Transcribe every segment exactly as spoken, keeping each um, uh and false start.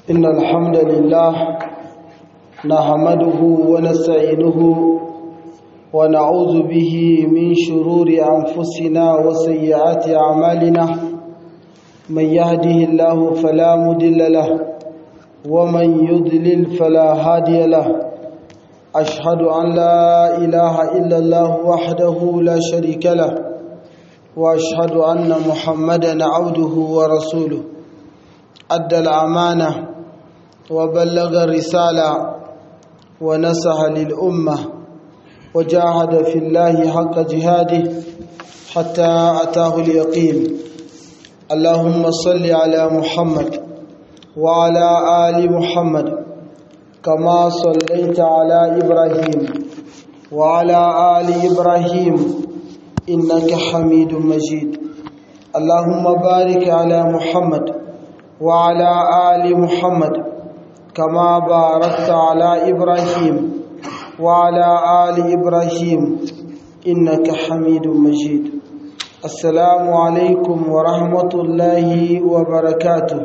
إن الحمد لله نحمده ونستعينه ونعوذ به من شرور أنفسنا وسيئات أعمالنا من يهده الله فلا مضل له ومن يضلل فلا هادي له أشهد أن لا إله إلا الله وحده لا شريك له وأشهد أن محمدا عبده ورسوله أدى الأمانة وبلغ الرسالة ونصح للأمة وجاهد في الله حق جهاده حتى أتاه اليقين. اللهم صل على محمد وعلى آل محمد كما صليت على إبراهيم وعلى آل إبراهيم إنك حميد مجيد. اللهم بارك على محمد وعلى آل محمد كما باركت على إبراهيم وعلى آل إبراهيم إنك حميد مجيد. السلام عليكم ورحمة الله وبركاته.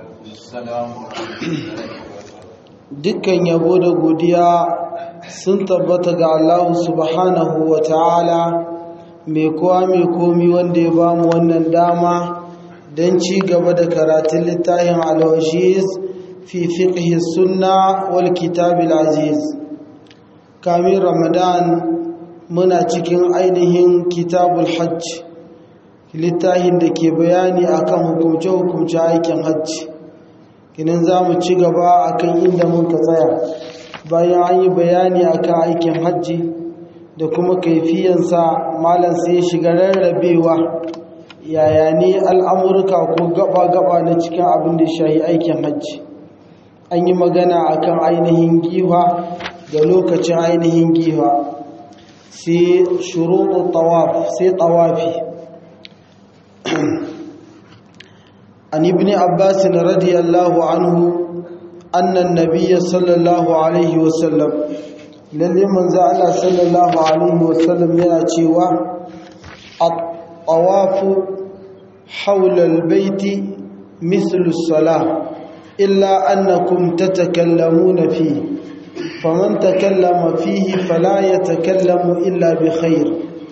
dukkan yabo da godiya sun tabbata ga Allah subhanahu wa ta'ala mai kowa mai komi wanda ya bamu wannan dama don ci gaba da karatun littafin al-wajiz fi fiqhi sunna wal kitab al-aziz. kamin ramadan muna cikin ainihin kitabul hajj, littafin da ke bayani akan hukumce-hukumce aikin hajji. kinan za mu ci gaba akan inda muka tsaya bayan an yi bayani akan aikin hajji da kuma kaifiyansa. malam sai ya shiga rarrabewa yaya ne al'amurka ko gaba-gaba na cikin abin da shahi aikin hajji. an yi magana akan ainihin giwa da lokacin ainihin giwa, sai shuruɗu tawaf, sai tawafi. عن ابن عباس رضي الله عنه أن النبي صلى الله عليه وسلم للي من زعل صلى الله عليه وسلم يناتيوا الطواف حول البيت مثل الصلاة إلا أنكم تتكلمون فيه فمن تكلم فيه فلا يتكلم إلا بخير.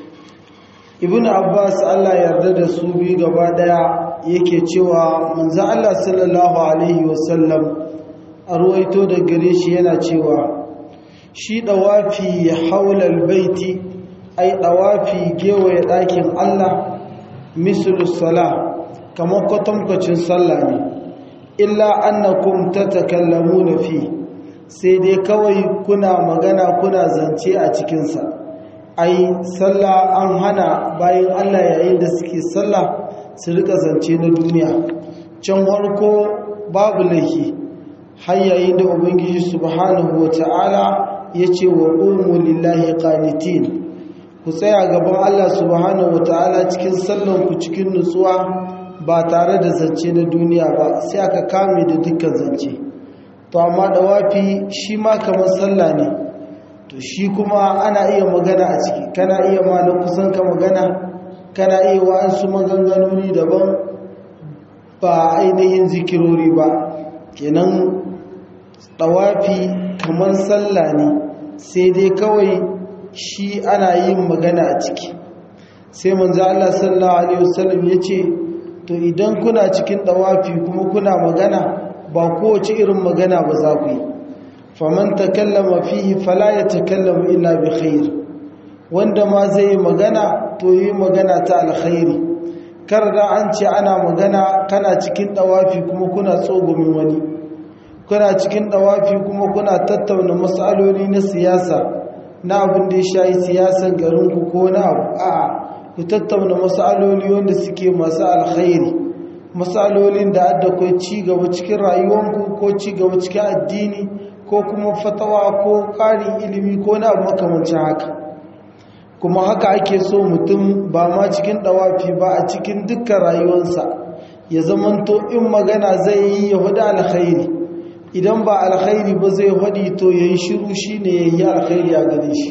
ابن عباس الله يرضى سوبي غبا yake cewa manzo Allah sallallahu alaihi wasallam a ruwaito da gare shi yana cewa shi dawafi haulal baiti, ai dawafi gewaye dakin Allah, mislus sala, kamar kwatankwacin sallah ne, illa annakum tatakallamuna fi, sai dai kawai kuna magana kuna zance a cikin sa. ai sallah an hana bayan Allah yayin da suke sallah su rika zance na duniya. can harko babu laifi har yayin da ubangiji subhanahu wata'ala ya ce wa qumu lillahi qanitin, ku tsaya gaban Allah subhanahu wata'ala cikin sallan ku cikin nutsuwa ba tare da zance na duniya ba, sai aka kame da dukkan zance. to amma dawafi shi ma kamar sallah ne, to shi kuma ana iya magana a ciki, kana iya ma na kusan ka magana, kana iya wa'ansu maganganoni daban ba ainihin zikirori ba. kenan tawafi kamar sallah ne, sai dai kawai shi ana yin magana a ciki. sai manzo Allah sallallahu alaihi wasallam yace to idan kuna cikin tawafi kuma kuna magana, ba kowace irin magana ba za ku yi. faman takallama fihi fala yatakallamu illa bi khair, wanda ma zai yi magana to yi magana ta alkhairi. kar da an ce ana magana kana cikin dawafi kuma kuna tsogumin wani, kuna cikin dawafi kuma kuna tattauna matsaloli na siyasa, na abin da ya shayi siyasan garinku ko na abu. a'a ku tattauna matsaloli wanda suke masu alkhairi, matsalolin da adda kai ci gaba cikin rayuwanku ko ci gaba cikin addini ko kuma fatawa ko ƙarin ilimi ko na abu makamancin haka. kuma haka ake so mutum ba ma cikin dawafi ba, a cikin dukkan rayuwarsa ya zamanto in magana zai yi ya hudu alkhairi, idan ba alkhairi ba zai hudu to ya yi shiru, shi ne ya yi alkhairi a gare shi.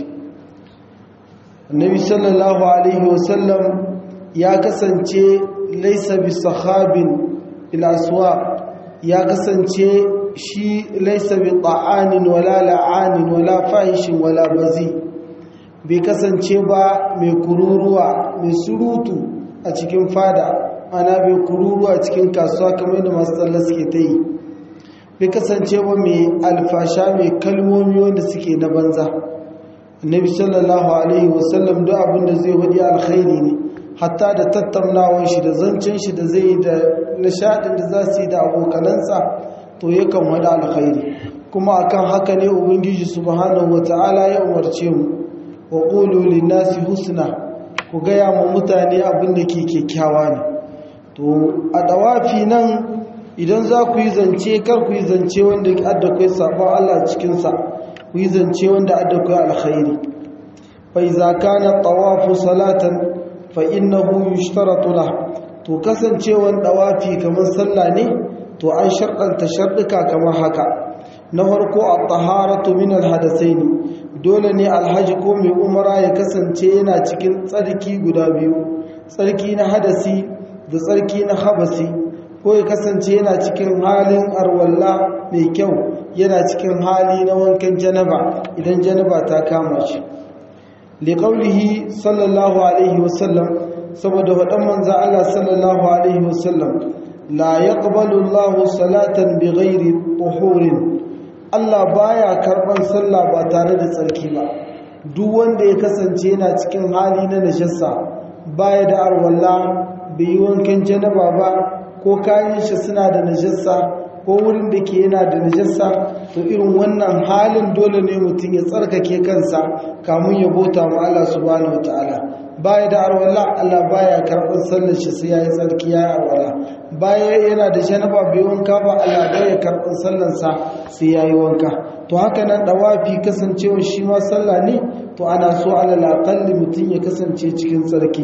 annabi sallallahu alaihi wasallam ya kasance laisa bi sahabin bil aswaq ya kasance shi laisa bi ta'anin wala la'anin wala fahishin wala bazi, bai kasance ba mai kururuwa mai surutu a cikin fada, ana bai kururuwa a cikin kasuwa kamar da masu tsalla suke ta yi, bai kasance ba mai alfasha mai kalmomi wanda suke na banza. Annabi sallallahu alaihi wasallam duk abin da zai wadi alkhairi ne, hatta da tattaunawar shi da zancen shi da zai yi da nishadin da za su yi da abokanansa to yakan wada alkhairi. Kuma akan haka ne ubangiji subhanahu wata'ala ya umarce mu wa qulu lin-nasi husna, ku gaya ma mutane abin da ke kyakkyawa ne. To a dawafi nan idan za ku yi zance kar ku yi zance wanda adda kai sabon Allah cikin sa, ku yi zance wanda adda kai alkhairi. Fa iza kana tawafu salatan fa innahu yushtaratu la, to kasancewan dawafi kamar sallah ne to an sharɗanta sharɗuka kamar haka. Na farko at-taharatu min al-hadathain, dole ne alhaji ko mai umara ya kasance yana cikin tsarki guda biyu, tsarki na hadasi da tsarki na habasi, ko ya kasance yana cikin halin arwalla mai kyau, yana cikin hali na wankan janaba idan janaba ta kama shi. Liqaulihi sallallahu alaihi wasallam, saboda wadan manzo Allah sallallahu alaihi wasallam, la yaqbalu Allahu salatan bighairi tuhurin, Allah baya karban sallah ba tare da tsarki ba. Duk wanda ya kasance yana cikin hali na najasa, baya da arwalla, bai yi wankan janaba ba, ko kayan shi suna da najasa ko wurin da ke yana da najasa, to irin wannan halin dole ne mutum ya tsarkake kansa kamun ya bauta ma Allah subhanahu wataala. Baya da arwalla, Allah baya karɓar sallar shi sai yayi tsarki yayi arwalla. Baya yana da janaba bai wanka ba, Allah baya karɓar sallar sa sai yayi wanka. To haka nan dawafi kasancewa shi ma sallah ne, to ana so alal aqalli mutum ya kasance cikin tsarki.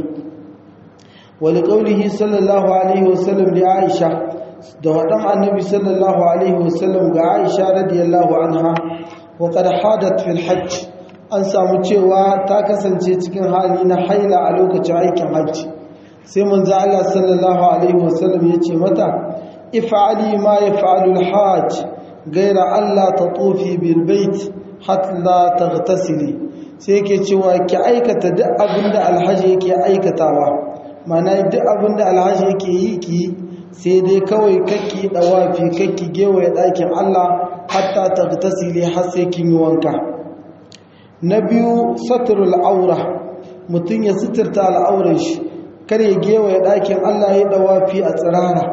Wa liqaulihi sallallahu alaihi wasallam li Aisha, da wadan annabi sallallahu alaihi wasallam ga Aisha radiyallahu anha, wa qad hadat fil hajj, an samu cewa ta kasance cikin hali na haila a lokacin aikin hajji. Sai manzo Allah sallallahu alaihi wasallam ya ce mata, if'ali ma yaf'alu al-hajj ghayra alla tatufi bil bait hatta taghtasili. Sai yake cewa ki aikata duk abinda alhaji yake aikatawa, mana duk abinda alhaji yake yi ki, sai dai kawai kakki dawafi kakki gewaye dakin Allah hatta taghtasili, har sai kin yi wanka. Na biyu satrul aura, mutum ya sitirta al'auran shi, kar ya gewaye ɗakin Allah ya dawafi a tsirara.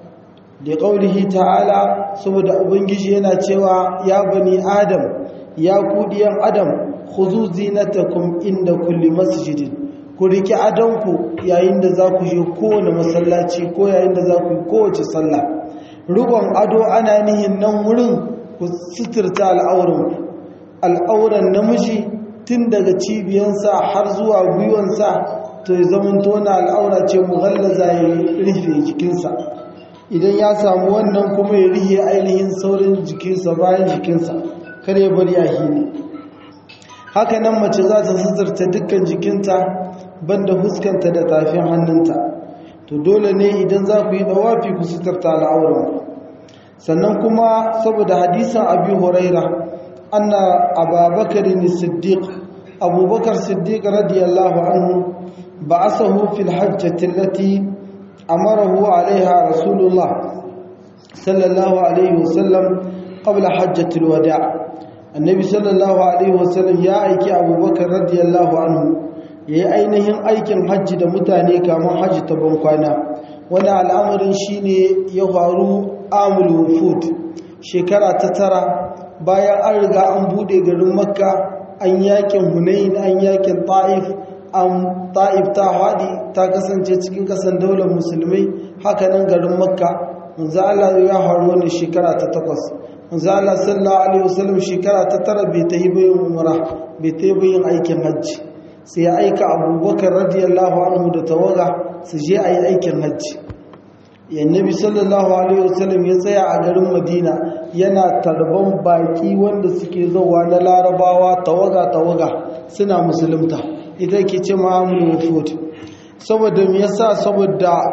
Da ƙaunihi ta'ala, saboda ubangiji yana cewa ya bani adam, ya kudiyan adam, khuzu zinatakum inda kulli masjidin, ku riki adanku yayin da za ku je kowane masallaci ko yayin da za ku yi kowace sallah. Rukun ado ana nihin nan wurin ku sitirta al'auran al'auran namiji tun daga cibiyansa har zuwa gwiwansa, to ya zama tona al'aura ce mughallaza ya rufe jikinsa. Idan ya samu wannan kuma ya rihe ainihin saurin jikinsa bayan jikinsa, kar ya bari a hili. Haka nan mace za ta suturta dukkan jikinta banda fuskanta da tafin hannunta. To dole ne idan za ku yi dawafi ku suturta al'auran. Sannan kuma saboda hadisan Abi Huraira, anna Abubakar as-Siddiq, Abubakar Siddiq radiyallahu anhu ba'athahu fil hajjati allati amarahu alaiha Rasulullah sallallahu alaihi wasallam qabla hajjati al-wada'. Annabi sallallahu alaihi wasallam ya aiki Abubakar radiyallahu anhu yayi ainihin aikin hajji da mutane kamar hajji ta bankwana. Wannan al'amarin shine ya faru amul wufud, shekara ta tara bayan an riga an bude garin Makka, an yakin Hunain, an yakin Taif, an Taif ta hadi ta kasance cikin kasan daular musulmai. Haka nan garin Makka manzo Allah ya faru wannan shekara ta takwas. Manzo Allah sallallahu alaihi wasallam shekara ta tara bai ta yi bayin umra, bai ta yi bayin aikin hajji, sai ya aika Abubakar radiyallahu anhu da tawaga su je ayi aikin hajji. Annabi sallallahu alaihi wasallam ya tsaya a garin Madina yana tarban baki wanda suke zuwa na Larabawa tawaga tawaga suna musulunta, ita ke ce ma'amul wufud. Saboda me yasa? Saboda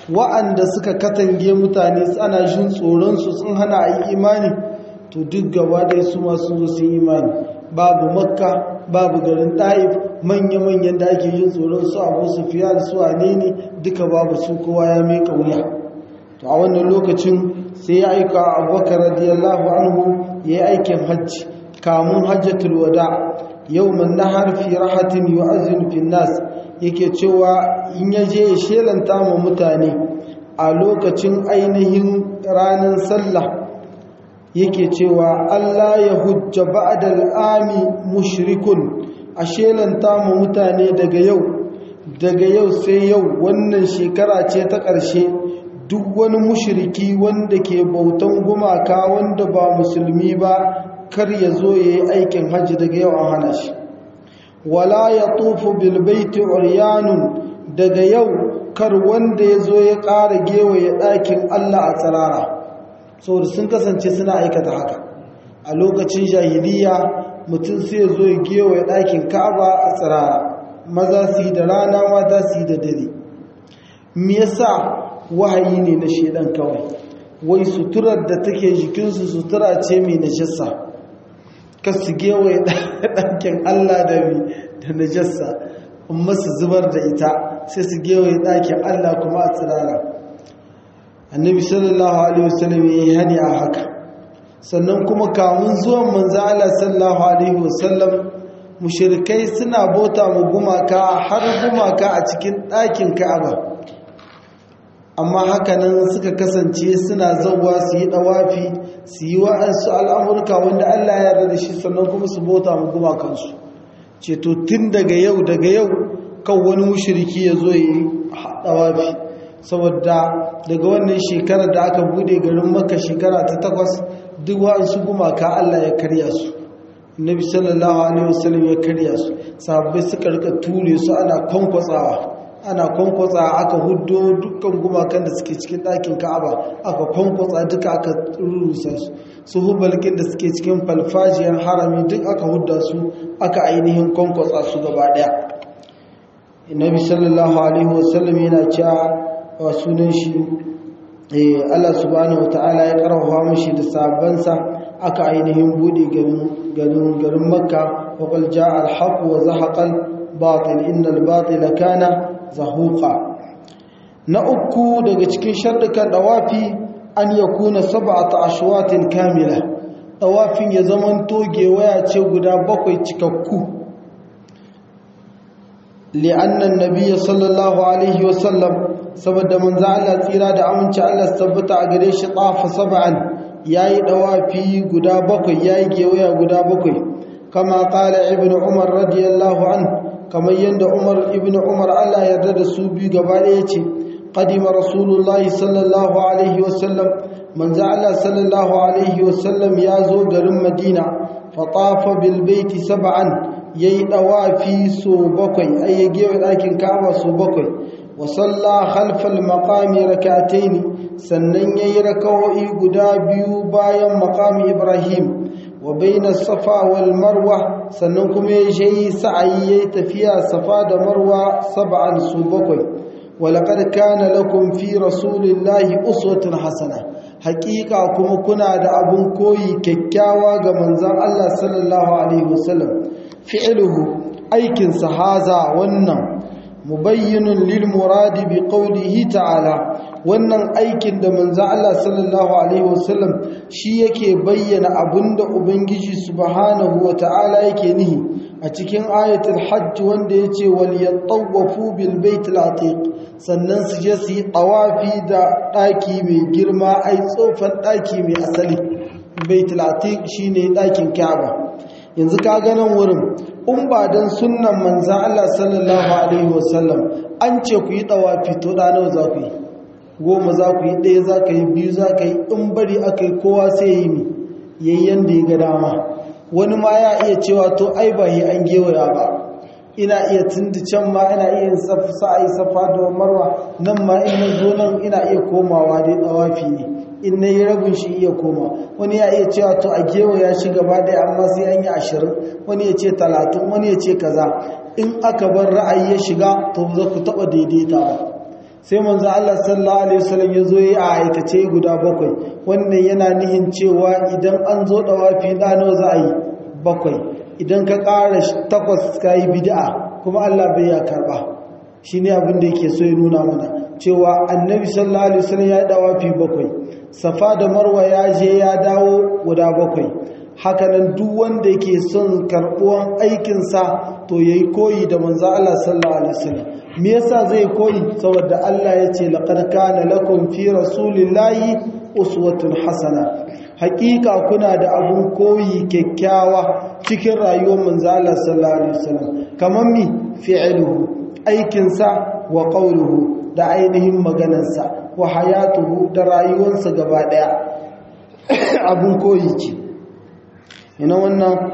wa'anda suka katange mutane ana jin tsoronsu sun hana a yi imani to duk gaba ɗaya su masu zo sun imani. Babu makka babu garin ɗa'if manya-manyan da ake yin tsoron su abu su fiya da su a ne duka babu su kowa ya mai wuya. To a wannan lokacin sai ya aika abubakar radiyallahu anhu ya yi aikin hajji kamun hajjatul wada yawman nahar fi rahatin yu'azzinu fin nas, yake cewa in ya je ya shelanta ma mutane a lokacin ainihin ranar sallah yake cewa Allah ya hujja ba'da al'ami mushrikun, a shelanta ma mutane daga yau daga yau sai yau wannan shekara ce ta ƙarshe duk wani mushriki wanda ke bautan gumaka wanda ba musulmi ba kar ya zo ya yi aikin hajji daga yau an hana shi. Wala ya tufu bilbaiti uryanun, daga yau kar wanda ya zo ya ƙara gewaye ɗakin Allah a tsirara, saboda sun kasance suna aikata haka a lokacin jahiliya. Mutum sai ya zo ya gewaye ɗakin Ka'aba a tsirara, maza su yi da rana mata su yi da dare. Me yasa? Wahayi ne na shedan kawai, wai suturar da take jikinsu sutura ce mai najasa, ka su gewaye ɗakin Allah da da najasa amma su zubar da ita sai su gewaye ɗakin Allah kuma a tsirara. Annabi sallallahu alaihi wasallam ya yi hani a haka. Sannan kuma kamun zuwan manzo Allah sallallahu alaihi wasallam mushrikai suna bauta mu gumaka har gumaka a cikin ɗakin Ka'aba, amma hakanan suka kasance suna zauwa su yi dawafi su yi wa'ansu al'amurka wanda Allah ya yarda da shi, sannan kuma su bauta mu gumakansu. Ce to tun daga yau daga yau kan wani mushriki ya zo yi dawafi, saboda daga wannan shekarar da aka bude garin Makka shekara ta takwas duk wa'ansu gumaka Allah ya karya su. Annabi sallallahu alaihi wasallam ya karya su, sahabbai suka rika ture su ana kwankwatsawa ana kwankwatsa aka huddo dukkan gumakan da suke cikin ɗakin Ka'aba, aka kwankwatsa duka aka rurusa su su hubalkin da suke cikin falfajiyar harami duk aka hudda su aka ainihin kwankwatsa su gaba ɗaya. Annabi sallallahu alaihi wasallam yana cewa wa sunan shi Allah subhanahu wataala ya karfafa mashi da sabansa aka ainihin bude garin garin garin Makka, wa qul jaa al-haqq wa zahaqa al-batil innal batila kana zahuqa. Na uku daga cikin shardukan dawafi an yakuna sab'ata ashwatin kamila, dawafin ya zaman toge waya ce guda bakwai cikakku. li'anna an-nabiy sallallahu alaihi wasallam, saboda manzo Allah tsira da aminci Allah tabbata a gare shi tafa sab'an, yayi dawafi guda bakwai, yayi gewaya guda bakwai, kama qala ibnu umar radiyallahu anhu, kamar yadda Umar ibn Umar Allah yarda da su biyu gaba ɗaya ce qadima rasulullahi sallallahu alaihi wasallam, manzo Allah sallallahu alaihi wasallam ya zo garin Madina, fa tafa bil baiti sab'an, yayi dawafi so bakwai, ay gewe ɗakin Ka'aba so bakwai, wa salla khalfa al maqami rak'atayn, sannan yayi rak'o'i guda biyu bayan maqami Ibrahim, wa bayna safa wal marwa, sannan kuma ya yi sa'ayi ya tafiya safa da marwa sab'an su bakwai. Wa laqad kana lakum fi rasulillahi uswatun hasana, haqiqa kuma kuna da abun koyi kyakkyawa ga manzon Allah sallallahu alaihi wasallam. Fi'luhu, aikin sa haza wannan, mubayyinun lil muradi bi qawlihi ta'ala, wannan aikin da manzo Allah sallallahu alaihi wasallam shi yake bayyana abinda ubangiji subhanahu wataala yake nihi a cikin ayatul hajj wanda yace wal yatawafu bil baitil atiq, sannan su je su yi tawafi da daki mai girma, ai tsofan daki mai asali. Baitul atiq shine dakin Kaaba. Yanzu ka ga nan wurin in ba dan sunnan manzo Allah sallallahu alaihi wasallam an ce ku yi tawafi to da nawa za ku yi? Goma za ku yi, ɗaya za ka yi, biyu za ka yi, in bari aka yi kowa sai ya yi mi yayyan da ya ga dama. Wani ma ya iya cewa to ai ba yi an gewaya ba, ina iya tundi can ma ina iya sa'ayi safa da marwa, nan ma in na zo nan ina iya komawa dai tawafi ne, in na yi rabin shi iya koma. Wani ya iya cewa to a gewaya shi gaba ɗaya amma sai an yi ashirin, wani ya ce talatin, wani ya ce kaza. In aka bar ra'ayi ya shiga to za ku taɓa daidaita ba. sai manzo Allah sallallahu alaihi wasallam yazo yi a aikace guda bakwai. Wannan yana nihin cewa idan an zo dawafi dano za a yi bakwai, idan ka ƙara takwas ka yi bid'a kuma Allah bai ya karba. Shine abin da yake so ya nuna mana cewa annabi sallallahu alaihi wasallam ya dawafi bakwai, safa da marwa ya je ya dawo guda bakwai. Hakanan duk wanda yake son karbuwan aikinsa to yayi koyi da manzo Allah sallallahu alaihi wasallam. Me yasa zai koyi? Saboda Allah ya ce laqad kana lakum fi rasulillahi uswatun hasana. Hakika kuna da abun koyi kyakkyawa cikin rayuwar manzo Allah sallallahu alaihi wasallam. Kaman mi fi'luhu, aikinsa, wa qawluhu da ainihin maganarsa, wa hayatuhu da rayuwarsa gaba daya abun koyi ce. Ina wannan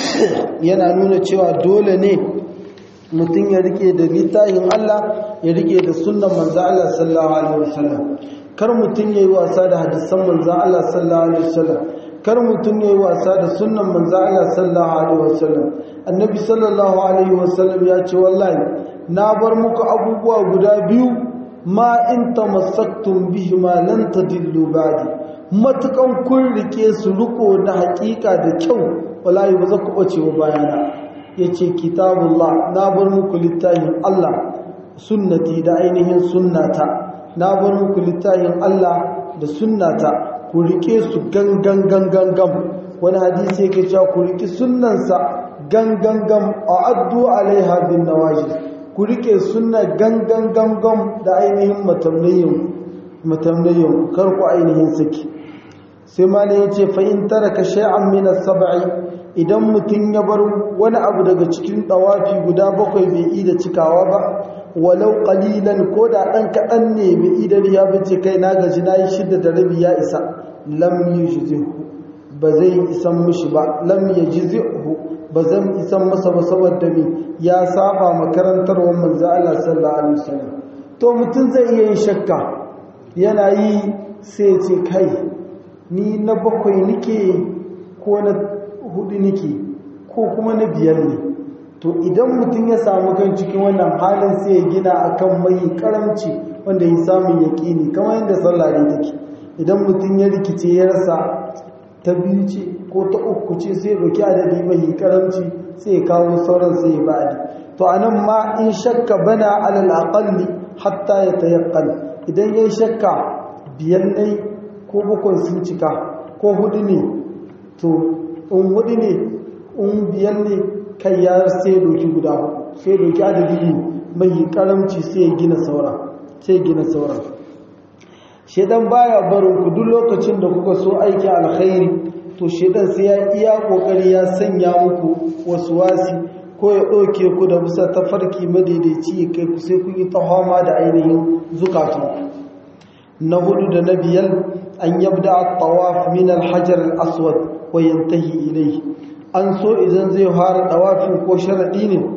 yana nuna cewa dole ne mutum ya rike da littafin Allah, ya rike da sunnan manzo Allah sallallahu alaihi wasallam. Kar mutum yayi wasa da hadisan manzo Allah sallallahu alaihi wasallam, kar mutum yayi wasa da sunnan manzo Allah sallallahu alaihi wasallam. Annabi sallallahu alaihi wasallam ya ce wallahi na bar muku abubuwa guda biyu ma in tamassaktum bihima lan tadillu ba'di. Matukan kun rike su riko da hakika da kyau wallahi ba za ku bace wa bayana. Yace kitabullah, na bar muku littafin Allah, sunnati da ainihin sunnata, na bar muku littafin Allah da sunnata, ku rike su gangan gangan gam. Wani hadisi yake cewa ku rike sunnansa gangan gam, a'addu alaiha bin nawajid, ku rike sunna gangan gangan da ainihin matamnayin matamnayin kar ku ainihin saki. Sai malai yace fa in taraka shay'an min as-sab'i, idan mutun ya bar wani abu daga cikin dawafi guda bakwai bai yi da cikawa ba, walau qalilan ko da dan kadan ne bai yi da riya bace kai na gaji nayi shidda da rabi ya isa, lam yujzihu, ba zai isan mishi ba, lam yajzihu, ba zan isan masa ba saboda me ya saba makarantarwar manzo Allah sallallahu alaihi wasallam. To mutun zai iya yin shakka, yana yi sai ya ce kai ni na bakwai nike ko na hudu nike ko kuma na biyar ne. To idan mutum ya samu kan cikin wannan halin sai ya gina akan mai karamci wanda ya samu yaqini, kamar yadda sallah ne take. Idan mutum ya rikice ya rasa ta biyu ce ko ta uku ce sai ya doki adadi mai karamci sai ya kawo sauran sai ya ba'adi. To anan ma in shakka bana alal aqalli hatta yatayaqqan, idan yayin shakka biyar ne ko bakwai sun cika ko hudu ne, to in hudu ne in biyar ne kai ya sai doki guda hudu, sai doki adadi mai karamci sai ya gina sauran sai gina sauran. Shedan baya barin ku duk lokacin da kuka so aiki alkhairi, to shedan sai ya iya kokari ya sanya muku waswasi ko ya doke ku da bisa tafarki madaidaici kai ku sai kun yi tahama da ainihin zukatu. Na hudu da na biyar an yabda at-tawaf min al-hajar al-aswad wa yantahi ilayhi. An so idan zai fara tawafin ko sharadi ne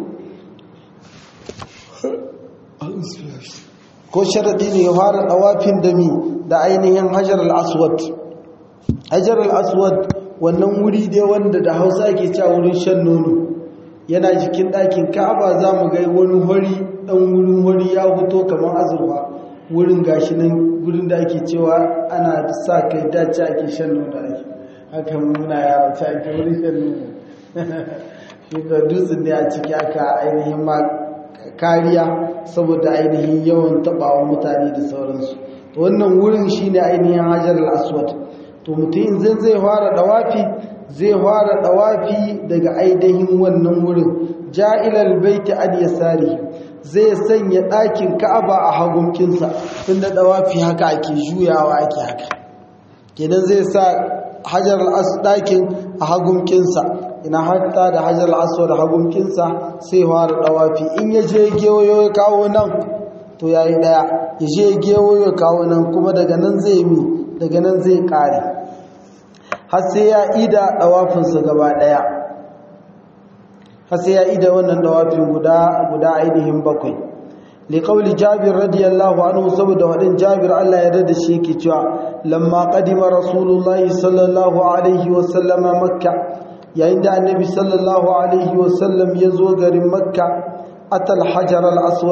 ko sharadi ne ya fara tawafin da mi da ainihin hajar al-aswad. Hajar al-aswad wannan wuri dai wanda da Hausa ake cewa wurin shan nono, yana jikin ɗakin Ka'aba. Za mu ga wani hori dan wurin hori ya fito kamar azurfa, wurin gashi nan wurin da ake cewa ana sa kai dace ake shan nono ake haka muna yara ta ake wurin shan nono shi ga dutsen ne a ciki aka ainihin ma kariya saboda ainihin yawan tabawa mutane da sauransu. Wannan wurin shine ainihin hajar al-aswad. To mutum zai zai fara dawafi zai fara dawafi daga ainihin wannan wurin, ja'ilal baiti ad yasari, zai sanya ɗakin Ka'aba a hagunkinsa, tunda dawafi haka ake juyawa ake haka. Kenan zai sa hajar al-aswad ɗakin a hagunkinsa, ina hatta da hajar al-aswad hagunkinsa sai fara dawafi. In ya je gewayo ya kawo nan to yayi daya, ya je gewayo ya kawo nan kuma daga nan zai mi daga nan zai kare har sai ya ida dawafinsa gaba daya, har sai ya ida wannan dawafin guda guda ainihin bakwai. li qawli Jabir radiyallahu anhu, saboda wadin Jabir Allah ya rada shi yake cewa lamma qadima rasulullahi sallallahu alaihi wa sallam makka, yayin da annabi sallallahu alaihi wa sallam ya zo garin makka, atal hajar al aswad,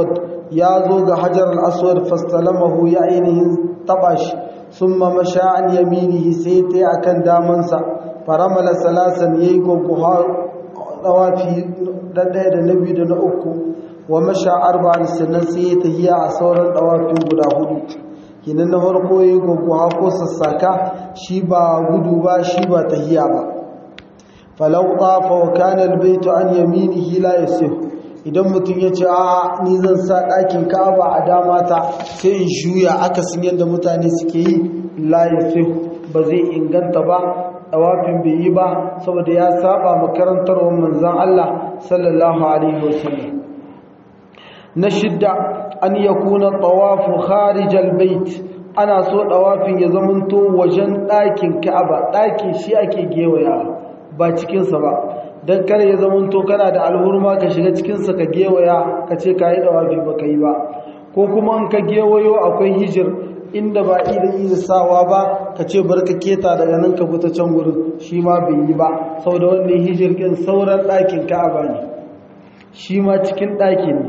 ya zo ga hajar al-aswad fastalamahu ya ainihin taba shi summa masha an yaminihi sai ta akan damansa faramala salasan yayi gogoha dawafi da ɗaya da na biyu da na uku wa masha arba'an sannan sai ta hiya a sauran dawafin guda hudu kinan na farko yayi gogoha ko sassaka shi ba gudu ba shi ba tahiya ba falau tafa wa kana albaytu an yaminihi la yasih idan mutum ya ce a ni zan sa ɗakin Ka'aba a dama ta sai in shuya akasin yadda mutane suke yi la yasih ba zai inganta ba tawafin bai yi ba saboda ya saba makarantarwar manzon Allah sallallahu alaihi wasallam na shidda an yakuna tawafu kharij albayt ana so tawafin ya zamanto wajen ɗakin Ka'aba ɗakin shi ake gewaya ba cikin sa ba dan kar ya zamanto kana da alhurma ka shiga cikin sa ka gewaya ka ce kai tawafi ba kai ba ko kuma in ka gewayo akwai hijir inda ba ida ida sawa ba ka ce barka keta daga nan ka fita can gurin shi ma bai yi ba saboda wannan hijir kin sauran ɗakin Ka'aba ne shi ma cikin ɗaki ne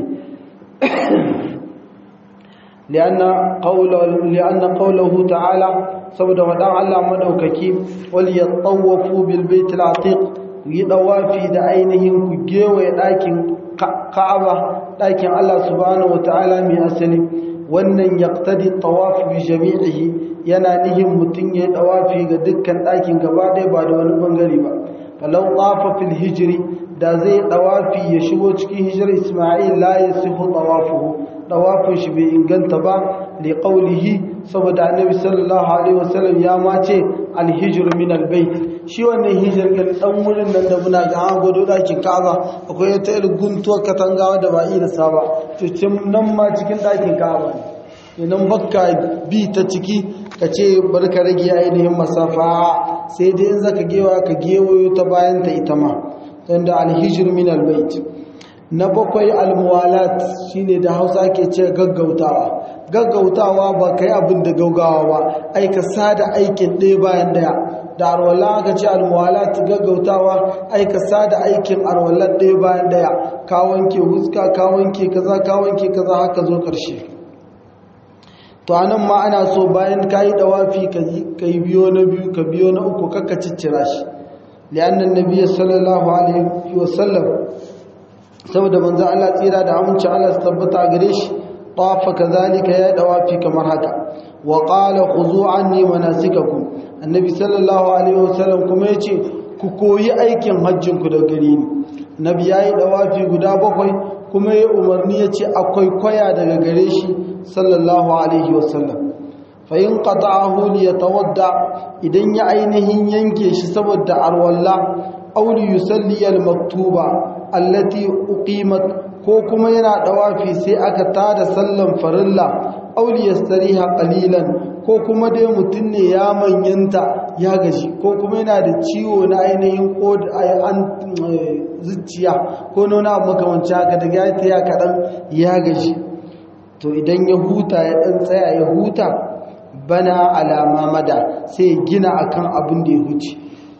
lianna qawluhu lianna qawluhu ta'ala saboda wadan Allah madaukaki wal yatawafu bil bait al atiq yi dawafi da ainihin ku gewaye ɗakin Ka'aba ɗakin Allah subhanahu wataala mai asali wannan yaqtadi tawaf bi jami'ihi yana nihin mutun ya dawafi ga dukkan ɗakin gaba ɗaya ba da wani bangare ba falau tafa fil hijri da zai dawafi ya shigo cikin hijr Isma'il la yasihu tawafuhu tawafin shi bai inganta ba li qawlihi saboda annabi sallallahu alaihi wasallam ya mace al hijr min al bait shi wannan hijr kan dan wurin nan da muna ga an godo ɗakin Ka'aba akwai wata irin guntuwar katangawa da ba iya saba to nan ma cikin ɗakin Ka'aba ne idan bakka bi ta ciki ka ce barka rage ainihin masafa sai dai in zaka gewa ka gewayo ta bayan ta ita ma dan da al-hijr min al-bait na bakwai al-muwalat shine da Hausa ke ce gaggautawa gaggautawa ba kai abin da gaugawa ba ai ka sada aikin ɗaya bayan daya da arwala aka ce al-muwalat gaggautawa ai ka sada aikin arwalat ɗaya bayan daya ka wanke huska ka wanke kaza ka wanke kaza haka zo karshe to anan ma ana so bayan kai dawafi kai biyo na biyu ka biyo na uku kakka ciccira shi lianna annabi sallallahu alaihi wasallam saboda manzo Allah tsira da aminci Allah su tabbata gare shi tafa kazalika ya dawafi kamar haka wa qala khuzu anni manasikakum annabi sallallahu alaihi wasallam kuma yace ku koyi aikin hajjin ku da gare ni nabi yayi dawafi guda bakwai kuma yayi umarni yace akwai kwaya daga gare shi sallallahu alaihi wasallam fa in qata'ahu li yatawadda idan ya ainihin yanke shi saboda arwalla aw li yusalli al maktuba allati uqimat ko kuma yana dawafi sai aka tada sallan farilla aw li yastariha qalilan ko kuma dai mutun ne ya manyanta ya gaji ko kuma yana da ciwo na ainihin kod an zuciya ko nona makamanci haka daga ya kadan ya gaji to idan ya huta ya dan tsaya ya huta bana alama mada sai gina akan abin da ya huce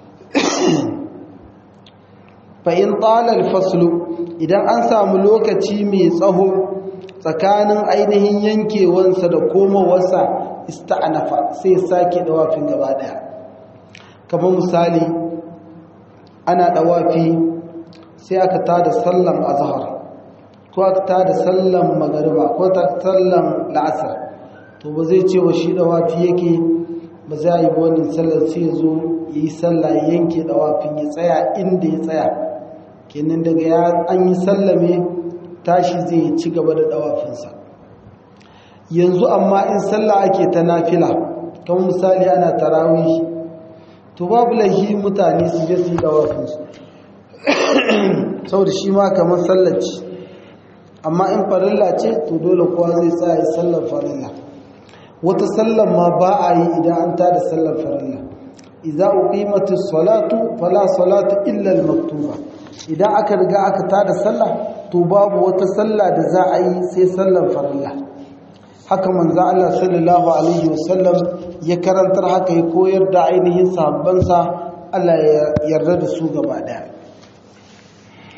fa in tala al-fasl idan an samu lokaci mai tsaho tsakanin ainihin yankewansa da komowarsa ista'nafa sai sake dawafin gaba daya kamar misali ana dawafi sai aka tada sallan azhar ko aka tada sallan magariba ko ta sallan la'asar to ba zai ce wa shi dawafi yake ba za yi wannan sallar sai ya zo yi sallah yanke dawafin ya tsaya inda ya tsaya kenan daga ya an yi sallame tashi zai ci gaba da dawafinsa yanzu amma in sallah ake ta nafila kamar misali ana tarawih to babu lahi mutane su je su yi dawafinsu saboda shi ma kamar sallar ce amma in farilla ce to dole kowa zai tsaya sallar farilla wata sallar ma ba a yi idan an tada sallar farilla idza uqimatis salatu fala salata illa al-maktuba idan aka riga aka tada sallah to babu wata sallah da za a yi sai sallar farilla haka manzo Allah sallallahu alaihi wasallam ya karantar haka ya koyar da ainihin sahabbansa Allah ya yarda da su gaba daya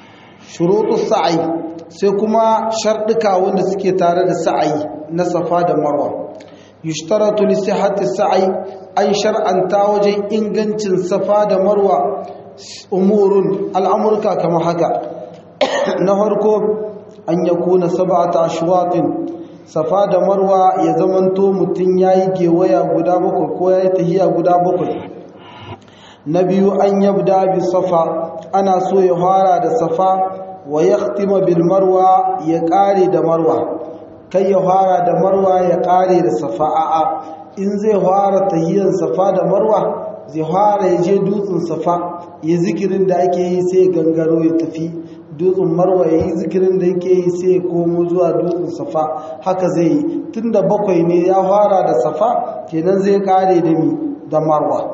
shurutus sa'i sai kuma sharɗuka wanda suke tare da sa'i na safa da marwa. yushtaratu li sihhati sa'i an shar'anta wajen ingancin safa da marwa umurun al'amurka kamar haka. na farko an yakuna sab'ata ashwatin, safa da marwa ya zamanto mutum yayi gewaya guda bakwai ko yayi tahiya guda bakwai. na biyu an yabda bi safa, ana so ya fara da safa wa yakhtima bil marwa, ya kare da marwa. kai ya fara da marwa ya kare da safa, a'a in zai fara tahiyan safa da marwa zai fara ya je dutsen safa ya zikirin da ake yi sai gangaro ya tafi dutsen marwa ya yi zikirin da yake yi sai ya komo zuwa dutsen safa. haka zai yi tunda bakwai ne ya fara da safa kenan zai kare da mi da marwa.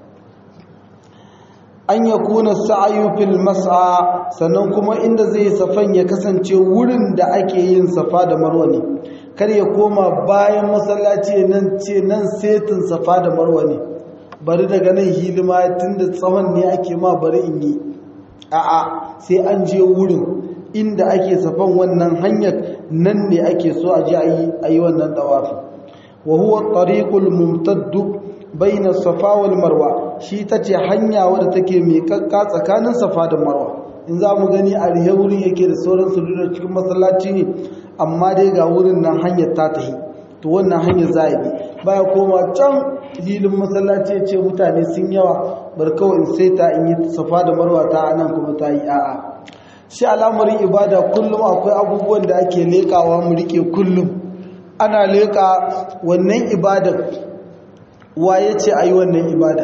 an ya kuna sa'ayu fil mas'a, sannan kuma inda zai safan ya kasance wurin da ake yin safa da marwa ne, kar ya koma bayan masallaci nan ce nan setin safa da marwa ne, bari daga nan hilima tunda tsawon ne ake ma bari in yi, a'a sai an je wurin inda ake safan wannan hanyar nan ne ake so a je a yi wannan tawafi. wa huwa tariqul mumtaddu baina safa wal marwa, shi tace hanya wadda take mai kakka tsakanin safa da marwa. in za mu gani a rihe wurin yake da sauran sujudu cikin masallaci ne, amma dai ga wurin nan hanyar ta tahi, to wannan hanyar za a bi baya koma can hilin masallaci ya ce mutane sun yawa bar kawai in sai ta in yi safa da marwa ta anan kuma ta yi a'a. shi al'amarin ibada kullum akwai abubuwan da ake lekawa mu rike kullum. ana leka wannan ibadar waye ce ayi wannan ibada,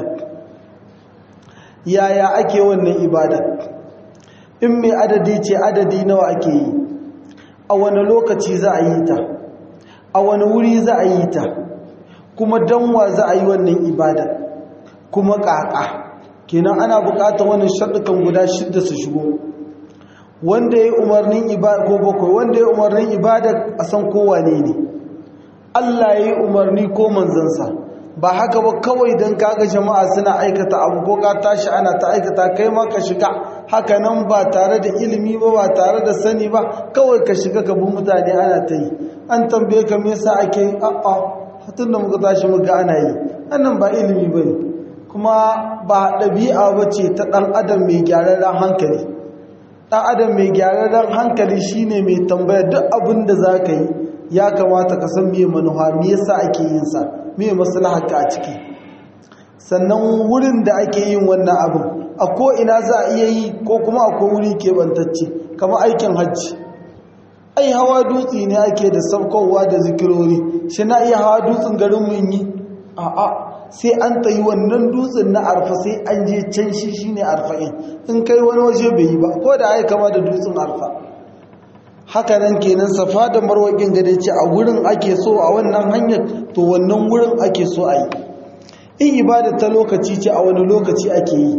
yaya ake wannan ibada, in mai adadi ce adadi nawa ake yi, a wani lokaci za a yi ta, a wani wuri za a yi ta, kuma danwa za a yi wannan ibada, kuma ƙaƙa. kenan ana buƙatar wannan shaɗukan guda shidda su shigo. wanda ya umarnin ibada ko bakwai, wanda ya umarnin ibada a san kowane ne, Allah ya yi umarni ko manzansa. ba haka ba kawai don kaga jama'a suna aikata abu ko ka tashi ana ta aikata kai ma ka shiga haka nan ba tare da ilimi ba ba tare da sani ba, kawai ka shiga ka bi mutane ana ta yi. an tambaye ka me yasa ake yi, a'a hatun da muka tashi muka ana yi, annan ba ilimi bane kuma ba ɗabi'a bace ta ɗan adam mai gyararren hankali. ɗan adam mai gyararren hankali shine mai tambaya duk abin da za ka yi ya kamata ka san me manufa, me yasa ake yin sa, me maslaharka a ciki. sannan wurin da ake yin wannan abin a ko ina za a iya yi ko kuma akwai wuri keɓantacce kamar aikin hajji. ai hawa dutse ne ake da saukowa da zikirori, shi na iya hawa dutsen garin mun yi, a'a sai an ta yi wannan dutsen na arfa sai an je can shi shine arfa'in. in kai wani waje bai yi ba ko da ai kama da dutsen arfa. haka nan kenan safa da marwakin gade ce a wurin ake so a wannan hanyar, to wannan wurin ake so a yi. in ibada ta lokaci ce a wani lokaci ake yi,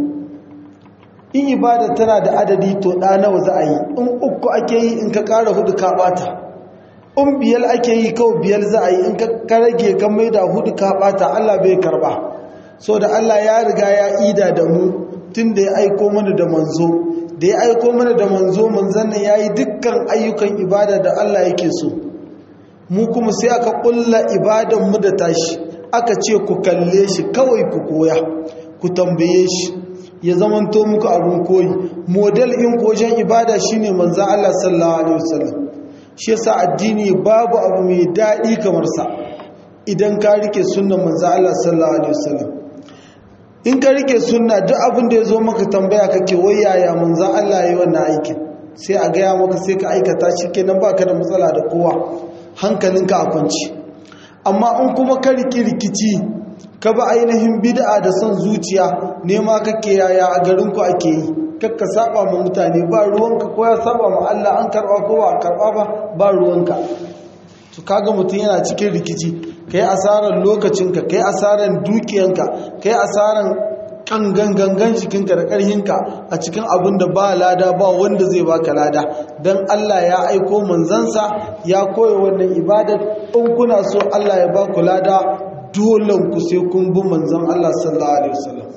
in ibada tana da adadi to ɗa nawa za a yi, in uku ake yi in ka ƙara hudu ka ɓata, in biyar ake yi kawai biyar za a yi, in ka rage kan mai da hudu ka ɓata, Allah bai karɓa. so da Allah ya riga ya ida da mu tun da ya aiko mana da manzo, da ya aiko mana da manzo manzon nan yayi dukkan ayyukan ibada da Allah yake so. mu kuma sai aka kulla ibadan mu da tashi, aka ce ku kalle shi kawai ku koya, ku tambaye shi ya zamanto muku abun koyi. model in kojan ibada shine manzon Allah sallallahu alaihi wasallam. shi yasa addini babu abu mai dadi kamar sa idan ka rike sunnar manzon Allah sallallahu alaihi wasallam. in ka rike sunna duk abin da ya zo maka tambaya kake wai yaya manzon Allah yayi wannan aikin, sai a gaya maka sai ka aikata shi kenan baka da matsala da kowa, hankalinka a kwanci. amma in kuma ka rike rikici ka ba ainihin bid'a da son zuciya nema kake yaya a garin ku ake yi, kakka saba ma mutane ba ruwanka, ko ya saba ma Allah an karba ko ba karba ba ba ruwanka. to kaga mutum yana cikin rikici, kai asaran lokacinka, kai asaran dukiyanka, kai asaran kan gangan jikinka da ƙarhinka a cikin abin da ba lada ba wanda zai baka lada. don Allah ya aiko manzansa ya koya wannan ibadar. in kuna so Allah ya baku lada dole ku sai kun bi manzon Allah sallallahu alaihi wasallam.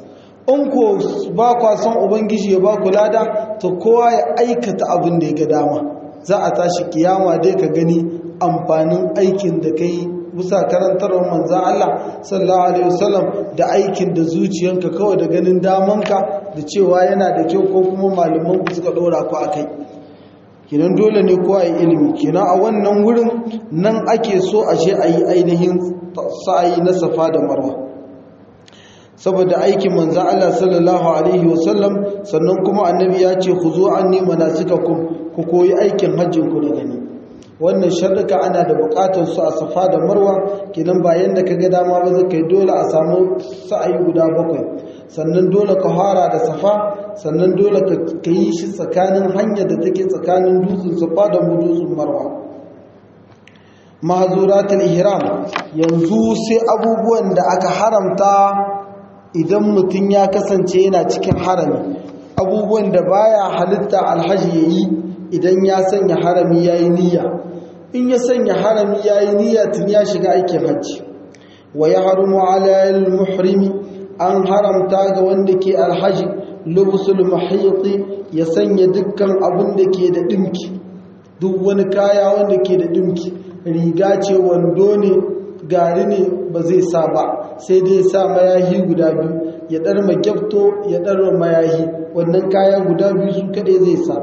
in ko ba kwa son ubangiji ya ba ku lada to kowa ya aikata abin da ya ga dama. Za a tashi kiyama dai ka gani amfanin aikin da kai bisa karantarwar manzan Allah sallallahu alaihi wasallam da aikin da zuciyanka kawai da ganin damanka da cewa yana da kyau ko kuma malaman ku suka dora ku akai. Kenan dole ne kowa ya ilimi. Kenan a wannan wurin nan ake so a je a yi ainihin sa'ayi na Safa da Marwa saboda aikin manzan Allah sallallahu alaihi wasallam. Sannan kuma annabi ya ce ku zo anni manasikakum, ku koyi aikin hajjin ku da gani. Wannan sharɗuka ana da buƙatar su a Safa da Marwa. Kenan ba yanda kaga dama ba zai kai, dole a samu sa'ayi guda bakwai. Sannan dole ka fara da Safa, sannan dole ka yi shi tsakanin hanyar da take tsakanin dutsen Safa da dutsen Marwa. Mahzuratul ihram, yanzu sai abubuwan da aka haramta idan mutum ya kasance yana cikin harami, abubuwan da baya halitta alhaji yayi idan ya sanya harami yayi niyya. In ya sanya harami yayi niyya tun ya shiga aikin hajji. Wa yahrumu ala al-muhrimi, an haramta ga wanda ke alhaji lubsul mahiti, ya sanya dukkan abin da ke da dimki, duk wani kaya wanda ke da dimki, riga ce, wando ne, gari ne, ba zai sa ba, sai dai sa mayahi guda biyu, ya ɗarma gyafto ya ɗarma mayahi. Wannan kaya guda biyu su kaɗai zai sa.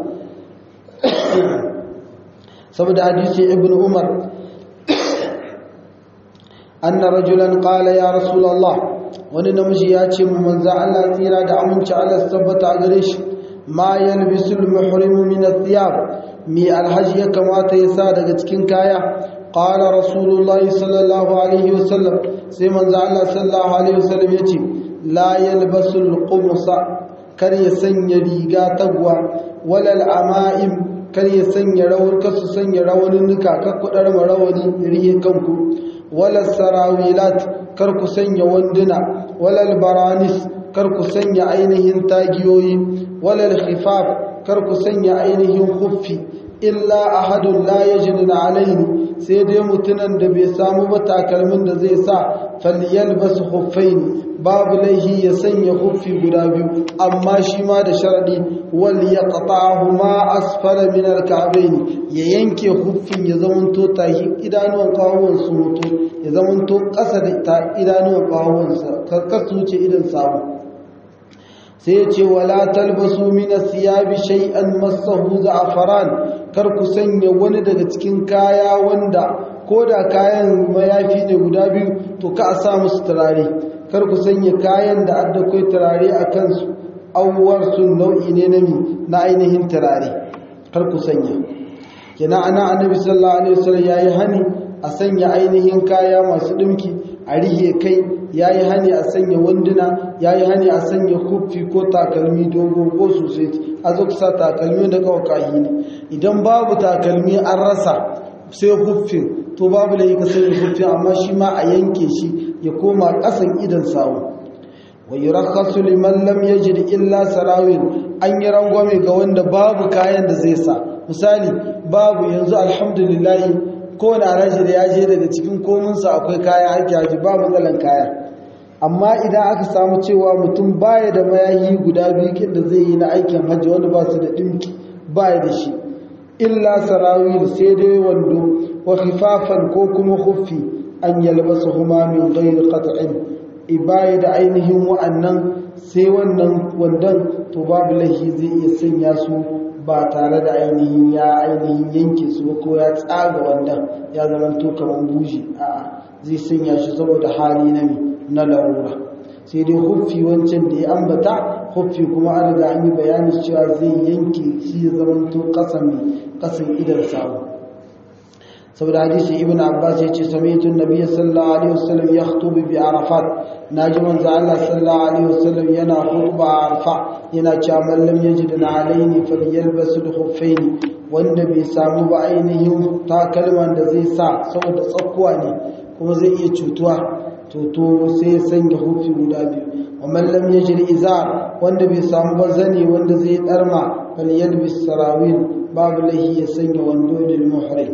saboda hadisi ibn Umar anna rajulan qala ya rasulullah, wani namiji ya ce mu manzo Allah tsira da aminci Allah tabbata gare shi, ma yalbisu al-muhrimu min ath-thiyab, mi alhaji ya kamata ya sa daga cikin kaya. Qala rasulullah sallallahu alaihi wasallam, sai manzo Allah sallallahu alaihi wasallam yace la yalbasu al-qumsa, kar ya sanya riga tagwa, wala al-ama'im, kar ya sanya rawar, kasu sanya rawanin nuka, kar ku dar rawani riye kanku, wala sarawilat, kar ku sanya wanduna, wala al-baranis, kar ku sanya ainihin tagiyoyi, wala al-khifaf, kar ku sanya ainihin khuffi, illa ahadun la yajiduna alayhi, sai dai mutunan da bai samu ba takalmin da zai sa, falyalbas khuffain, babu laihi ya sanya khuffi guda biyu, amma shi ma da sharadi wal yaqta'huma asfala min al-ka'bayn, ya yanke khuffin ya zamanto tahi idanuwan kawuwan su mutu, ya zamanto kasa da idanuwan kawuwan sa, kar su wuce idan samu. sai ya ce wala talbasu min as-siyabi shay'an massahu za'faran, kar ku sanya wani daga cikin kaya wanda koda kayan mayafi ne guda biyu to ka a sa musu turare, kar ku sanya kayan da adda kai turare a kansu, awwar sun nau'i ne na mi na ainihin turare, kar ku sanya. Kina ana annabi sallallahu alaihi wasallam yayi hani a sanya ainihin kaya masu dinki, a rihe kai, yayi hani a sanya wanduna, yayi hani a sanya kuffi ko takalmi dogo ko sosai, a zo sa takalmi da kawai ne. Idan babu takalmi an rasa sai kuffin, to babu da ka sanya kuffi, amma shi ma a yanke shi ya koma kasan idan sawu. Wa yurakhasu liman lam yajid illa sarawil, an yi rangwame ga wanda babu kayan da zai sa. Misali babu, yanzu alhamdulillah kowane alhaji da ya je daga cikin kominsa akwai kaya ake haji, ba matsalan kaya. Amma idan aka samu cewa mutum baya da mayayi guda biyu da zai yi na aikin hajji wanda ba su da dinki, baya da shi, illa sarawil, sai dai wando, wa khifafan ko kuma khuffi, an yalbasuhuma min ghairi qat'in, ibaya da ainihin wa'annan sai wannan wandan, to babu lahi zai iya sanya su ba tare da ainihin ya ainihin yanke su ba ko ya tsaga wandan ya zama to kaman buji, a'a zai sanya shi saboda hali na na larura. Sai dai huffi wancan da ya ambata, huffi kuma an riga an yi bayani cewa zai yanke shi ya zama to kasan kasan idan sawu. saboda hadisi ibn Abbas yace sami'tu an-nabiy sallallahu alaihi wasallam yakhutubu bi Arafat, naji manzo Allah sallallahu alaihi wasallam yana khutba a Arafa, yana cewa man lam yajid alaini falyalbas al-khuffayn, wanda bai samu ba ainihin takalman da zai sa saboda tsakkuwa ne kuma zai iya cutuwa, to to sai ya sanya hufi guda biyu. wa man lam yajid izar, wanda bai samu ba zani wanda zai darma, falyalbis sarawil, babu lahi ya sanya wando lil muhrim.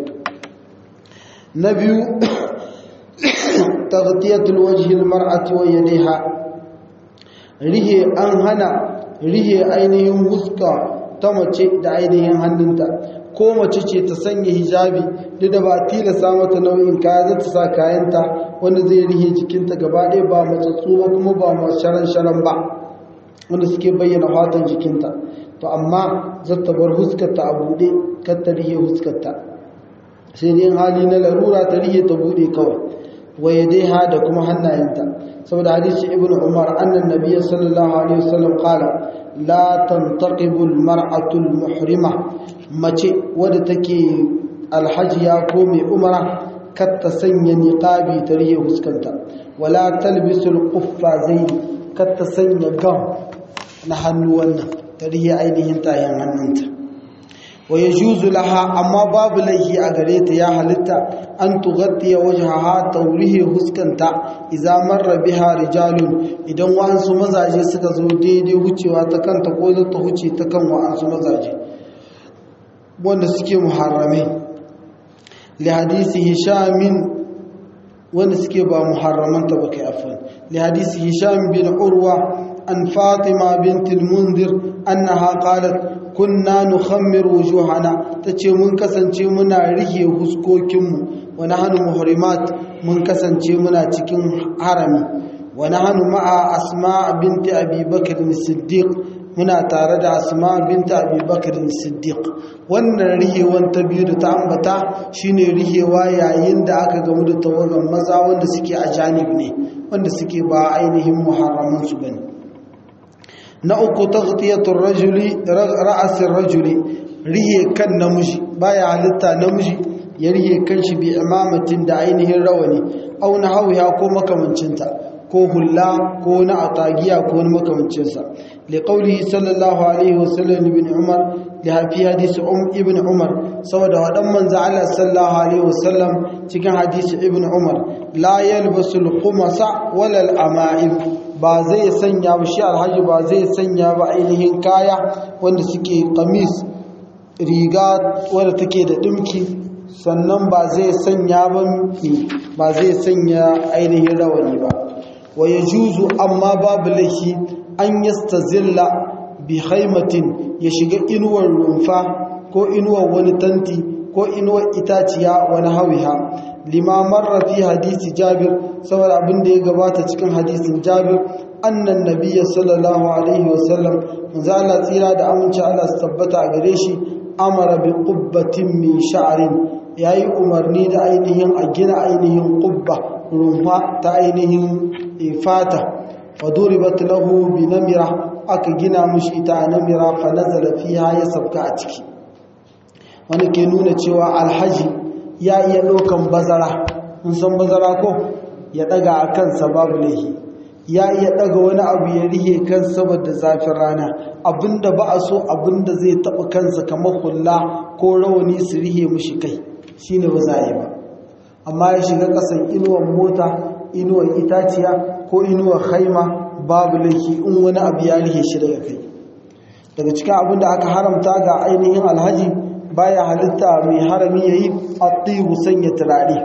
na biyu taghtiyatul wajhi al mar'ati wa yadayha, rihe an hana rihe ainihin huska ta mace da ainihin hannunta, ko mace ce ta sanya hijabi duk da ba tilasta mata nau'in kaya za ta sa kayanta wanda zai rihe jikinta gaba ɗaya ba matsatsu ba kuma ba masu sharan-sharan ba wanda suke bayyana fatan jikinta, to amma za ta bar huskarta a buɗe kar ta rihe huskarta, sai dai hali na larura ta rihe ta buɗe kawai, waye dai ha da kuma hannayenta, saboda hadisi ibn umar annan nabiyyi sallallahu alaihi wasallam qala la tantaqibu almar'atu almuhrima, mace wadda take alhajiya ko mai umara kar ta sanya niqabi ta rihe huskanta, wala talbisu alquffazain, kar ta sanya gam na hannu wannan ta rihe ainihin tayin hannunta. wa yajuzu laha, amma babu laihi a gare ta ya halitta an tughaddiya wajhaha tawrihi huskanta idza marra biha rijalun, idan wa'ansu mazaje suka zo daidai wucewa ta kanta ko za ta huce ta kan wa'ansu mazaje wanda suke muharramai, li hadisi hishamin wanda suke ba muharramanta ba kai afan, li hadisi hisham bin urwa an fatima bint al-munzir annaha qalat kunna nukhammir wujuhana, tace mun kasance muna rihe huskokinmu, wa nahnu muhrimat, mun kasance muna cikin harami, wa nahnu ma'a asma binti abi bakr as-siddiq, muna tare da asma binti abi bakr as-siddiq. wannan rihewan ta biyu da ta ambata shine rihewa yayin da aka gamu da tawagan maza wanda suke a janib ne, wanda suke ba ainihin muharraman su bane. na uku taghtiyatur rajuli ra'asir rajuli, rihe kan namiji, baya halitta namiji ya rihe kanshi bi imamatin da ainihin rawani, au na hawiya ko makamancinta, ko hulla ko na atagiya ko na makamancinsa, li qawlihi sallallahu alaihi wasallam ibn umar, li hafi hadisi um ibn umar, saboda wadan manzo Allah sallallahu alaihi wasallam cikin hadisi ibn umar, la yalbasu al-khumasa wala al-ama'im, ba zai sanya ba shi alhaji ba zai sanya ba ainihin kaya wanda suke kamis, riga wadda take da dimki, sannan ba zai sanya ba ba zai sanya ainihin rawani ba. wa yajuzu, amma babu laifi an yastazilla bi khaymatin, ya shiga inuwar rumfa ko inuwar wani tanti ko inuwar itaciya wani hawiha, lima marra fi hadisi jabir, saboda abin da ya gabata cikin hadisin jabir, annan nabiyya sallallahu alaihi wasallam, manzo Allah tsira da aminci Allah su tabbata a gare shi, amara bi qubbatin min sha'rin, yayi umarni da ainihin a gina ainihin qubba, rumfa ta ainihin fata, fa duribat lahu bi namira, aka gina mushi ita namira, fa nazala fiha, ya sabka a ciki. wani ke nuna cewa alhaji ya iya ɗaukan bazara, mun san bazara ko ya ɗaga a kansa babu laihi, ya iya ɗaga wani abu ya rihe kan saboda zafin rana, abinda ba a so abinda zai taɓa kansa kamar hulla ko rawani su rihe mushi kai shine ba za yi ba, amma ya shiga ƙasan inuwar mota, inuwar itaciya ko inuwar haima babu laihi in wani abu ya rihe shi daga kai. daga cikin abin da aka haramta ga ainihin alhaji baya halitta mai harami yayi at-tibu, sanya turare,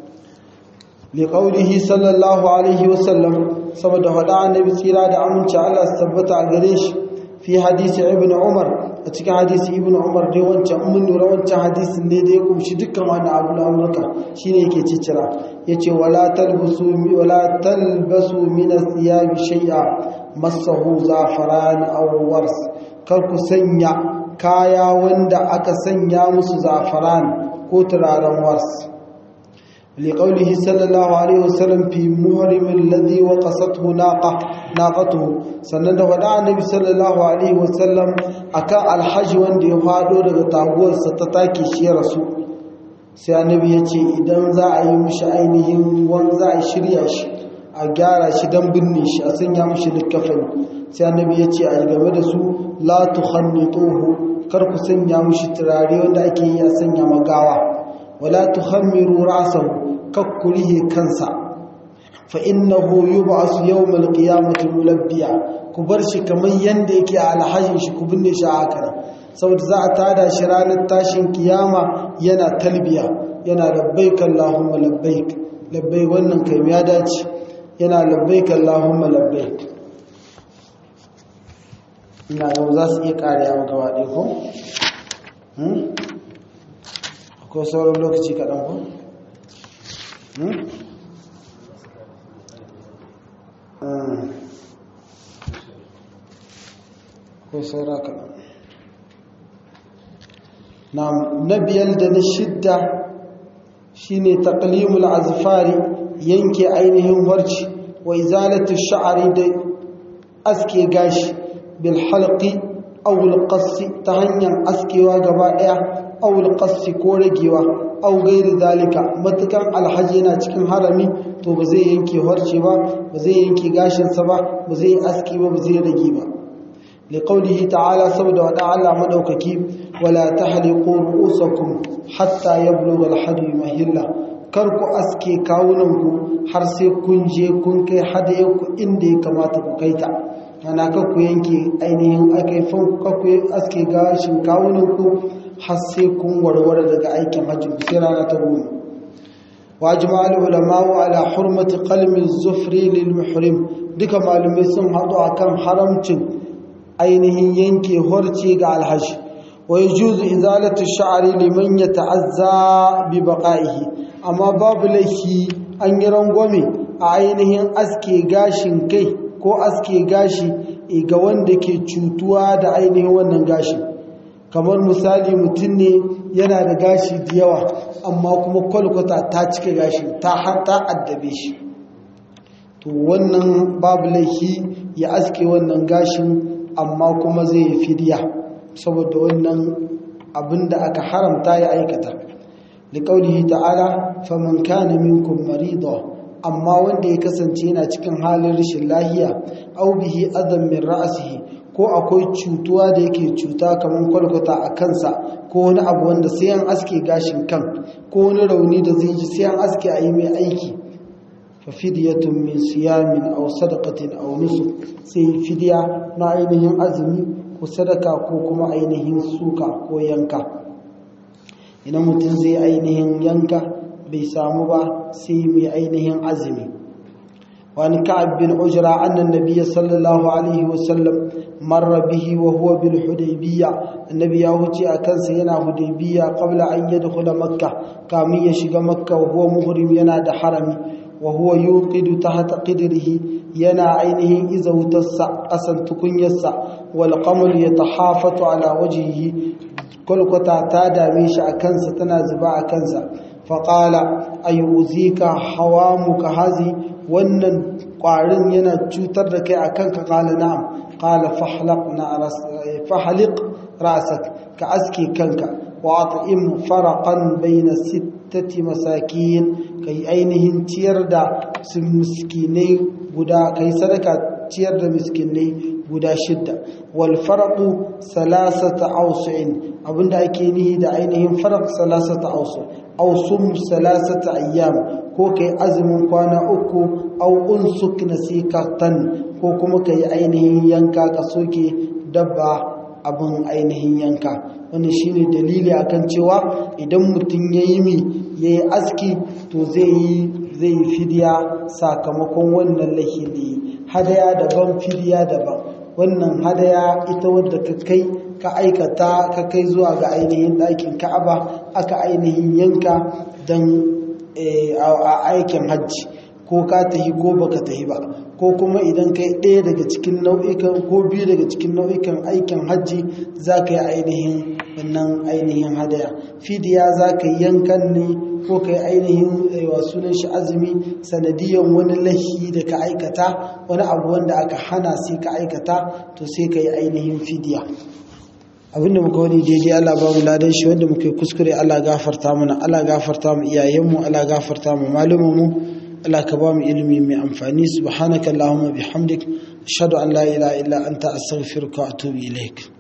li qawlihi sallallahu alaihi wasallam, saboda hada annabi tsira da aminci Allah su tabbata a gare shi, fi hadisi ibn umar, a cikin hadisi ibn umar dai wancan mun lura wancan hadisin ne da ya kumshi dukkan wani abu na amurka shine yake cicira, yace wala talbasu wala talbasu min athiyabi shay'a masahu zafaran aw wars, kar ku sanya kaya wanda aka sanya musu zafaran ko turaren wars, li qawlihi sallallahu alaihi wasallam fi muhrim alladhi waqasathu naqa naqatuhu, sannan da wada annabi sallallahu alaihi wasallam akan alhaji wanda ya fado daga taguwarsa ta take shi rasu, sai annabi ya ce idan za a yi mishi ainihin wanda za a shirya shi a gyara shi don binne shi a sanya mishi likafani, sai annabi ya ce a game da su la tukhannituhu, kar ku sanya mishi turare wanda ake yi a sanya magawa, wala tukhammiru ra'sahu, kakkurihi kansa, fa innahu yub'asu yawmal qiyamati mulabbiya, ku bar shi kamar yanda yake a alhajin shi, ku binne shi a haka, saboda za a tada shi ranar tashin kiyama yana talbiya, yana labbaik allahumma labbaik labbaik, wannan kai ya dace, yana labbaik allahumma labbaik. ina yau za su iya ƙariya gaba ɗaya ko? akwai sauran lokaci kaɗan ko? akwai saura kaɗan na biyar da na shidda shine taqlimul azfari yanke ainihin warci wa izalatu sha'ri da aske gashi bil halqi aw al qassi ta hanyar askewa gaba daya aw al qassi ko ragewa aw gairi zalika matukan alhaji yana cikin harami to ba zai yanke warce ba ba zai yanke gashin sa ba ba zai aske ba ba zai rage ba liqaulihi ta'ala saboda wada Allah madaukaki wala tahliqu ru'usakum hatta yablugha al-hadi mahilla kar ku aske kawunanku har sai kun je kun kai hadayenku inda ya kamata ku kaita ana ka ku yanke ainihin akaifan ka ku aske gashin kawunanku har sai kun warware daga aikin hajji sai rana ta goma wajma al-ulama ala hurmati qalmi az-zufri lil muhrim duka malumai sun hadu akan haramcin ainihin yanke horce ga alhaji ويجوز إزالة الشعر لمن يتعزى ببقائه أما باب لكي أن يرنغمي عينه أسكي غاشن كي كو أسكي غاشي إيغوان دكي چوتوا دا عينه ونن غاشي kamar misali mutum ne yana da gashi da yawa amma kuma kwalkwata ta cika gashi ta hatta addabe shi to wannan babu laifi ya aske wannan gashin amma kuma zai yi fidiya saboda wannan abinda aka haramta ya aikata liqaulihi ta'ala faman kana minkum marida amma wanda ya kasance yana cikin halin rashin lahiya aw bihi adam min ra'sihi ko akwai cutuwa da yake cuta kaman kwalkwata a kansa ko wani abu wanda sai an aske gashin kan ko wani rauni da zai ji sai an aske a yi mai aiki fa fidyatun min siyamin aw sadaqatin aw nusuk sai fidiya na ainihin azumi ko sadaka ko kuma ainihin suka ko yanka idan mutum zai ainihin yanka bai samu ba sai mai ainihin azumi wani ka'ab bin ujra annan nabiyyi sallallahu alaihi wasallam marra bihi wa huwa bil hudaybiyya annabi ya huce a kansa yana hudaybiyya qabla an yadkhula makka kamin ya shiga makka wa huwa muhrim yana da harami wa huwa yuqidu tahta qidrihi yana ainihin izautarsa ƙasan tukunyarsa wal qamar yatahafatu ala wajhihi kulkata ta dame shi a kansa tana zuba a kansa fa qala ayuzika hawamuka hazi wannan ƙwarin yana cutar da kai akan ka qala na'am qala fahlaqna fahliq ra'sak ka aski kanka wa at'im faraqan bayna sittati masakin kai ainihin ciyar da su miskinai guda kai sadaka ciyar da miskinai guda shidda wal farqu salasata awsu'in abinda ake nihi da ainihin farq salasata awsu' awsum salasata ayyam ko kai azumin kwana uku aw unsuk nasikatan ko kuma kai ainihin yanka ka soke dabba abin ainihin yanka wannan shine dalili akan cewa idan mutum yayi mi yayi aski to zai yi zai yi fidiya sakamakon wannan lahili hadaya daban fidiya daban wannan hadaya ita wadda ka kai ka aikata ka kai zuwa ga ainihin ɗakin Ka'aba aka ainihin yanka dan a aikin hajji ko ka tahi ko baka tahi ba ko kuma idan kai ɗaya daga cikin nau'ikan ko biyu daga cikin nau'ikan aikin hajji za ka yi ainihin wannan ainihin hadaya fidiya za ka yi yankan ne ko ka yi ainihin wa sunan shi azumi sanadiyan wani lahi da ka aikata wani abu wanda aka hana sai ka aikata to sai ka yi ainihin fidiya abinda muka wani daidai Allah ba mu ladan shi wanda muka yi kuskure Allah gafarta mana Allah gafarta mu iyayenmu Allah gafarta mu malumanmu Allah ka ba mu ilimi mai amfani subhanaka allahumma bihamdik ashhadu an la ilaha illa anta astaghfiruka wa atubu ilaik